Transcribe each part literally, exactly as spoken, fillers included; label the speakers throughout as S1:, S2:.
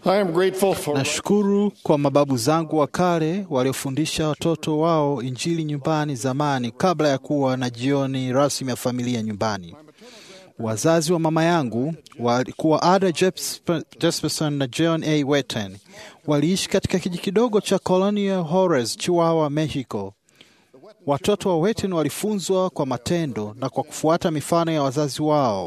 S1: I am grateful for
S2: Nashukuru kwa mababu zangu wa kale waliofundisha watoto wao Injili nyumbani zamani kabla ya kuwa na jioni rasmi ya familia nyumbani. Wazazi wa mama yangu walikuwa Ada Jesperson na John A. Weten. Waliishi katika kijiji kidogo cha Colonial Juarez, Chihuahua, Mexico. Watoto wa Weten walifunzwa kwa matendo na kwa kufuata mifano ya wazazi wao.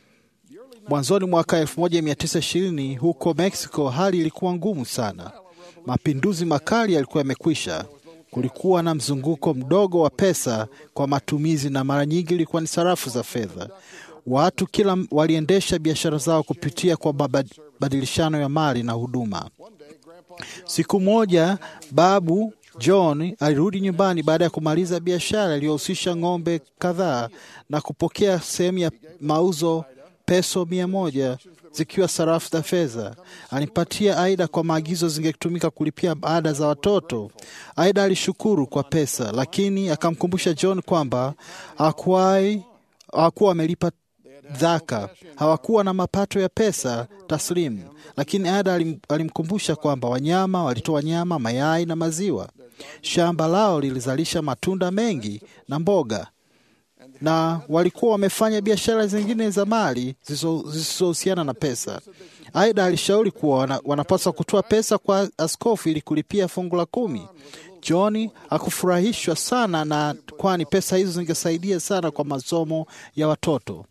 S2: Mwanzoni mwaka elfu moja mia tisa ishirini huko Mexico hali ilikuwa ngumu sana. Mapinduzi makali yalikuwa yamekwisha. Kulikuwa na mzunguko mdogo wa pesa kwa matumizi na mara nyingi ilikuwa ni sarafu za fedha. Watu kila waliendesha biashara zao kupitia kwa mabadilishano ya mali na huduma. Siku moja babu John alirudi nyumbani baada ya kumaliza biashara iliyohusisha ng'ombe kadhaa na kupokea sehemu ya mauzo peso mia moja zikiwa sarafu za fedha. Alimpatia Aida kwa maagizo zingetumika kulipia ada za watoto. Aida alishukuru kwa pesa, lakini akamkumbusha John kwamba hakuwahi hakuwa amelipa zaka. Hawakuwa na mapato ya pesa taslimu, lakini Ada alim, alimkumbusha kwamba wanyama walitoa nyama, mayai na maziwa. Shamba lao lilizalisha matunda mengi na mboga, na walikuwa wamefanya biashara zingine za mali zisizohusiana na pesa. Aida alishauri kuwa wana, wanapaswa kutoa pesa kwa askofu ili kulipia fungu la kumi. John hakufurahishwa sana na kwani pesa hizo zingesaidia sana kwa masomo ya watoto.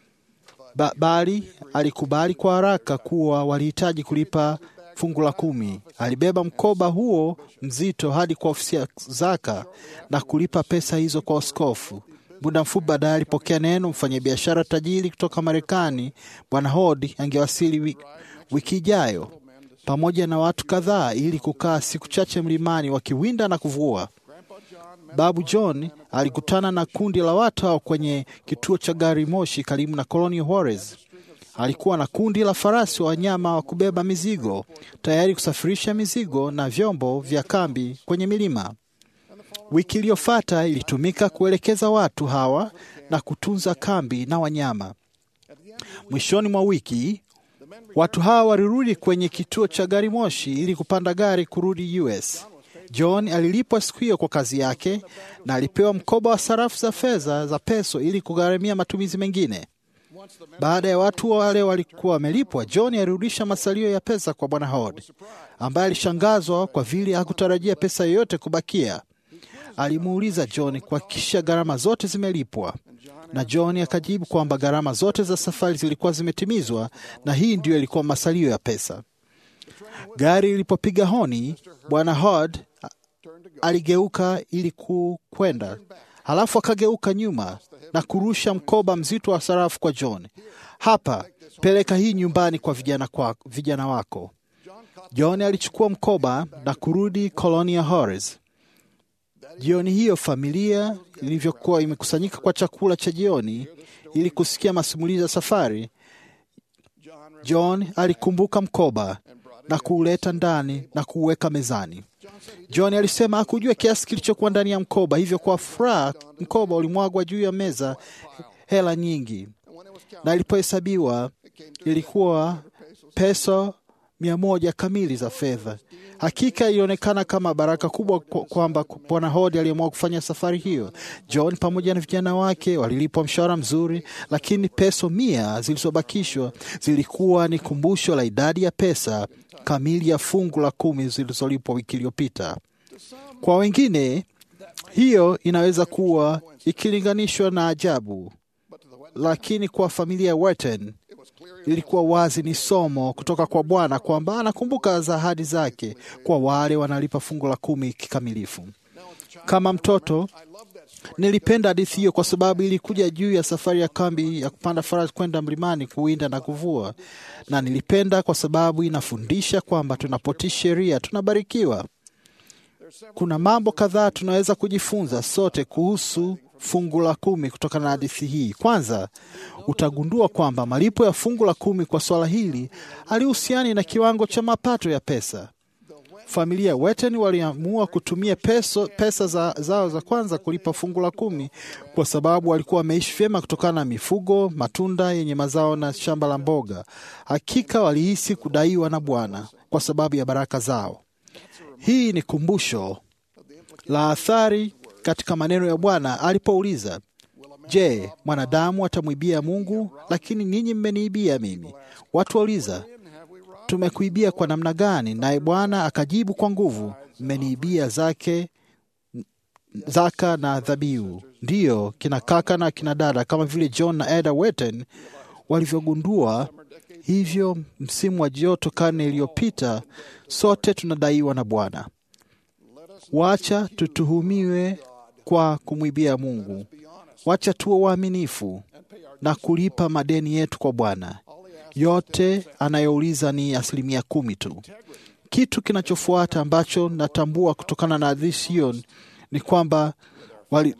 S2: Ba, bali alikubali kwa haraka kuwa walihitaji kulipa fungu la kumi. Alibeba mkoba huo mzito hadi kwa ofisi ya zaka na kulipa pesa hizo kwa askofu. Muda mfupi baadaye alipokea neno mfanyabiashara tajiri kutoka Marekani, Bwana Hod angewasili wiki, wiki ijayo pamoja na watu kadhaa ili kukaa siku chache mlimani wakiwinda na kuvua. Babu John alikutana na kundi la watu hao kwenye kituo cha gari moshi karibu na Colonial Juarez. Alikuwa na kundi la farasi wa wanyama wa kubeba mizigo, tayari kusafirisha mizigo na vyombo vya kambi kwenye milima. Wiki iliyofuata ilitumika kuelekeza watu hawa na kutunza kambi na wanyama. Mwishoni mwa wiki, watu hawa walirudi kwenye kituo cha gari moshi ili kupanda gari kurudi U S. John alilipwa siku hiyo kwa kazi yake na alipewa mkoba wa sarafu za fedha za peso ili kugharamia matumizi mengine. Baada ya watu wale walikuwa wamelipwa, John alirudisha masalio ya pesa kwa Bwana Hod, ambaye alishangazwa kwa vile hakutarajia pesa yoyote kubakia. Alimuuliza John kuhakikisha gharama zote zimelipwa, na John akajibu kwamba gharama zote za safari zilikuwa zimetimizwa na hii ndiyo ilikuwa masalio ya pesa. Gari lilipopiga honi, Bwana Hod aligeuka ili kwenda, halafu akageuka nyuma na kurusha mkoba mzito wa sarafu kwa John. Hapa, peleka hii nyumbani kwa vijana, kwa vijana wako. John alichukua mkoba na kurudi Colonial Juarez. Jioni hiyo familia ilivyokuwa imekusanyika kwa chakula cha jioni ili kusikia masimulizi ya safari, John alikumbuka mkoba na kuuleta ndani na kuuweka mezani. John alisema hakujua kiasi kilichokuwa ndani ya mkoba, hivyo kwa furaha mkoba ulimwagwa juu ya meza hela nyingi, na ilipohesabiwa ilikuwa peso mia moja kamili za fedha. Hakika ilionekana kama baraka kubwa kwamba Bwana Hod aliamua kufanya safari hiyo. John pamoja na vijana wake walilipwa mshahara mzuri, lakini peso mia zilizobakishwa zilikuwa ni kumbusho la idadi ya pesa kamili ya fungu la kumi zilizolipwa wiki iliyopita. Kwa wengine hiyo inaweza kuwa ikilinganishwa na ajabu, lakini kwa familia ya Weten ilikuwa wazi ni somo kutoka kwa Bwana kwamba anakumbuka ahadi zake kwa wale wanalipa fungu la kumi kikamilifu. Kama mtoto nilipenda hadithi hiyo kwa sababu ilikuja juu ya safari ya kambi ya kupanda farasi kwenda mlimani kuwinda na kuvua, na nilipenda kwa sababu inafundisha kwamba tunapotii sheria tunabarikiwa. Kuna mambo kadhaa tunaweza kujifunza sote kuhusu fungu la kumi kutokana na hadithi hii. Kwanza, utagundua kwamba malipo ya fungu la kumi kwa swala hili halihusiani na kiwango cha mapato ya pesa. Familia Weten waliamua kutumia peso, pesa za, zao za kwanza kulipa fungu la kumi kwa sababu walikuwa wameishi vyema kutokana na mifugo, matunda yenye mazao na shamba la mboga. Hakika walihisi kudaiwa na Bwana kwa sababu ya baraka zao. Hii ni kumbusho la athari katika maneno ya Bwana alipouliza, je, mwanadamu atamwibia Mungu? Lakini ninyi mmeniibia mimi. Watu wauliza, tumekuibia kwa namna gani? Naye Bwana akajibu kwa nguvu, mmeniibia zake zaka na dhabihu. Ndiyo, kina kaka na kina dada kama vile John na Ada Weten walivyogundua hivyo msimu wa joto karne iliyopita, sote tunadaiwa na Bwana. Wacha tutuhumiwe kwa kumwibia Mungu. Wacha tuwe waaminifu na kulipa madeni yetu kwa Bwana. Yote anayouliza ni asilimia kumi tu. Kitu kinachofuata ambacho natambua kutokana na hadithi hiyo ni kwamba wali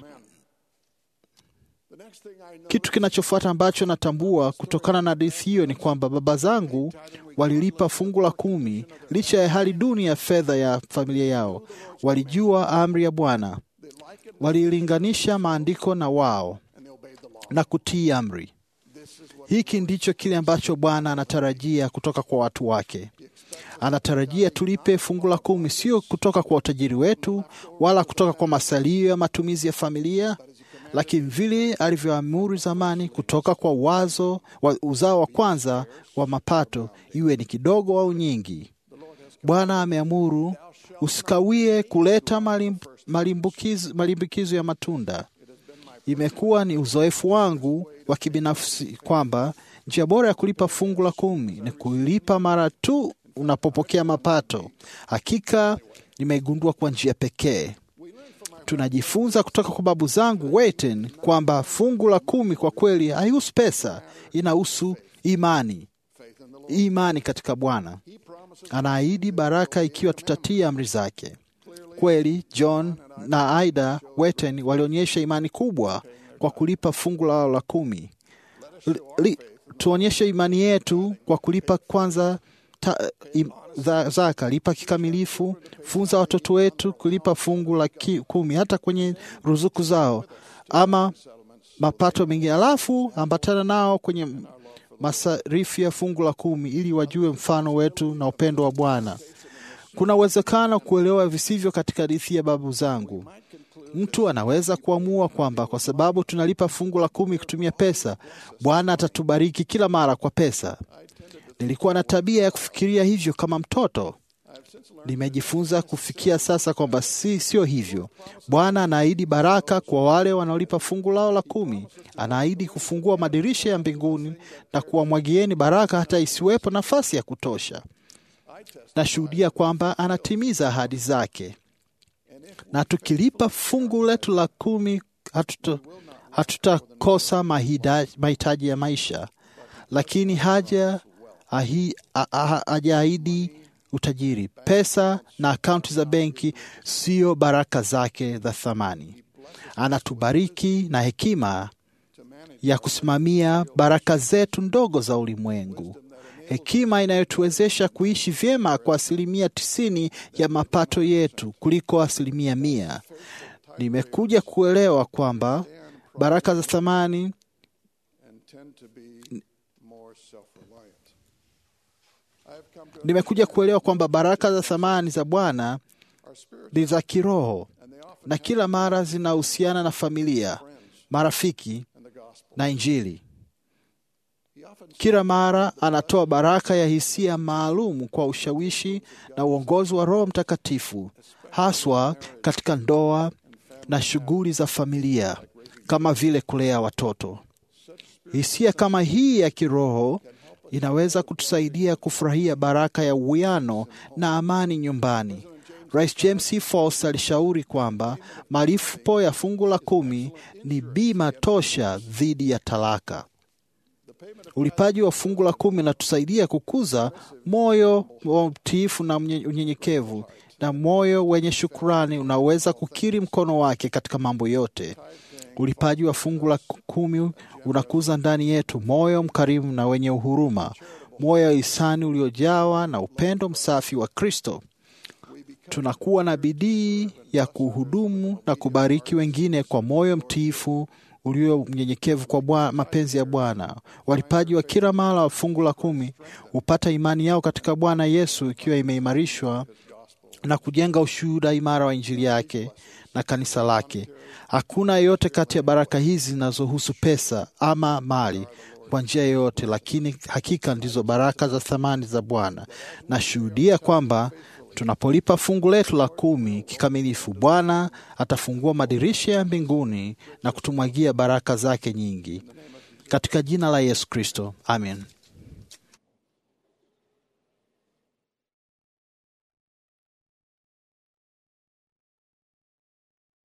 S2: Kitu kinachofuata ambacho natambua kutokana na hadithi hiyo ni kwamba baba zangu walilipa fungu la kumi licha ya hali duni ya fedha ya familia yao. Walijua amri ya Bwana, walilinganisha maandiko na wao na kutii amri. Hiki ndicho kile ambacho Bwana anatarajia kutoka kwa watu wake. Anatarajia tulipe fungu la kumi, sio kutoka kwa utajiri wetu wala kutoka kwa masalio ya matumizi ya familia, lakini vile alivyoamuru zamani, kutoka kwa wazo wa uzao wa kwanza wa mapato, iwe ni kidogo au nyingi. Bwana ameamuru usikawie kuleta malimbukizo, malimbukizo ya matunda. Imekuwa ni uzoefu wangu wa kibinafsi kwamba njia bora ya kulipa fungu la kumi ni kulipa mara tu unapopokea mapato. Hakika nimeigundua kwa njia pekee. Tunajifunza kutoka kwa babu zangu Weten kwamba fungu la kumi kwa kweli haihusu pesa, inahusu imani. Imani katika Bwana. Anaahidi baraka ikiwa tutatii amri zake. Kweli John na Ida Weten walionyesha imani kubwa kwa kulipa fungu lao la kumi. Li, tuonyeshe imani yetu kwa kulipa kwanza ta, im, za, zaka, lipa kikamilifu. Funza watoto wetu kulipa fungu la ki, kumi hata kwenye ruzuku zao ama mapato mengine, alafu ambatana nao kwenye masarifu ya fungu la kumi ili wajue mfano wetu na upendo wa Bwana. Kuna uwezekano kuelewa visivyo katika hadithi ya babu zangu. Mtu anaweza kuamua kwamba kwa sababu tunalipa fungu la kumi kutumia pesa, Bwana atatubariki kila mara kwa pesa. Nilikuwa na tabia ya kufikiria hivyo kama mtoto. Nimejifunza kufikia sasa kwamba si sio hivyo. Bwana anaahidi baraka kwa wale wanaolipa fungu lao la kumi. Anaahidi kufungua madirisha ya mbinguni na kuwamwagieni baraka hata isiwepo nafasi ya kutosha. Nashuhudia kwamba anatimiza ahadi zake. Na tukilipa fungu letu la kumi, hatutakosa mahitaji ya maisha. Lakini haja hajaahidi utajiri. Pesa na akaunti za benki sio baraka zake za thamani. Anatubariki na hekima ya kusimamia baraka zetu ndogo za ulimwengu. Hekima inayotuwezesha kuishi vyema kwa asilimia tisini ya mapato yetu kuliko asilimia mia. Nimekuja kuelewa kwamba baraka za thamani Nimekuja kuelewa kwamba baraka za thamani za Bwana ni za kiroho na kila mara zinahusiana na familia, marafiki na Injili. Kila mara anatoa baraka ya hisia maalum kwa ushawishi na uongozi wa Roho Mtakatifu, haswa katika ndoa na shughuli za familia kama vile kulea watoto. Hisia kama hii ya kiroho inaweza kutusaidia kufurahia baraka ya uwiano na amani nyumbani. Rais James C. Faust alishauri kwamba malipo ya fungu la kumi ni bima tosha dhidi ya talaka. Ulipaji wa fungu la kumi unatusaidia kukuza moyo wa utiifu na unyenyekevu na moyo wenye shukrani unaweza kukiri mkono wake katika mambo yote. Ulipaji wa fungu la kumi unakuza ndani yetu moyo mkarimu na wenye uhuruma, moyo wa hisani uliojawa na upendo msafi wa Kristo. tunakuwa na bidii ya kuhudumu na kubariki wengine kwa moyo mtiifu ulio mnyenyekevu kwa Bwana, mapenzi ya Bwana. Walipaji wa kila mara wa fungu la kumi hupata imani yao katika Bwana Yesu ikiwa imeimarishwa na kujenga ushuhuda imara wa Injili yake na kanisa lake. Hakuna yote kati ya baraka hizi zinazohusu pesa ama mali kwa njia yoyote, lakini hakika ndizo baraka za thamani za Bwana. Nashuhudia kwamba tunapolipa fungu letu la kumi kikamilifu, Bwana atafungua madirisha ya mbinguni na kutumwagia baraka zake nyingi. Katika jina la Yesu Kristo, amen.